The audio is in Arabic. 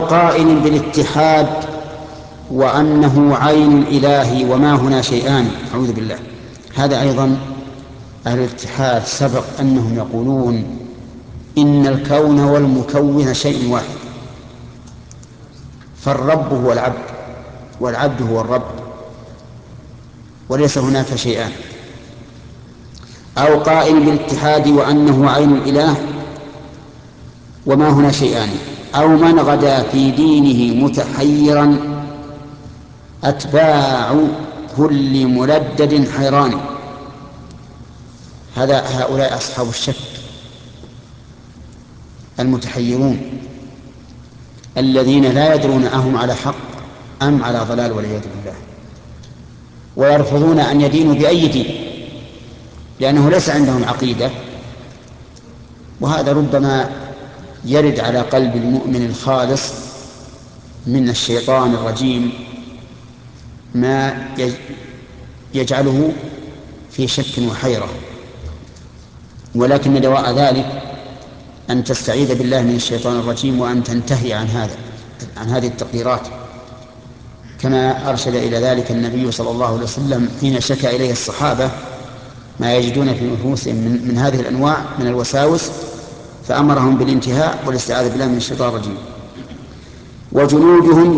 قائل بالاتحاد وأنه عين الإله وما هنا شيئان، أعوذ بالله. هذا أيضا أهل الاتحاد سبق أنهم يقولون إن الكون والمكون شيء واحد، فالرب هو العبد والعبد هو الرب، وليس هناك شيئان. أو قائل بالاتحاد وأنه عين الإله وما هنا شيئان، أو من غدا في دينه متحيرا أتباع كل ملدد حيران. هؤلاء أصحاب الشك المتحيرون الذين لا يدرون أهم على حق أم على ضلال والعياذ بالله، ويرفضون أن يدينوا بأي دين لأنه ليس عندهم عقيدة. وهذا ربما يرد على قلب المؤمن الخالص من الشيطان الرجيم ما يجعله في شك وحيرة، ولكن دواء ذلك أن تستعيذ بالله من الشيطان الرجيم وأن تنتهي عن هذه التقديرات، كما أرشد إلى ذلك النبي صلى الله عليه وسلم حين شكى إليه الصحابة ما يجدون في نفوسهم من هذه الأنواع من الوساوس، فأمرهم بالانتهاء والاستعاذة بالله من الشيطان الرجيم. وجنودهم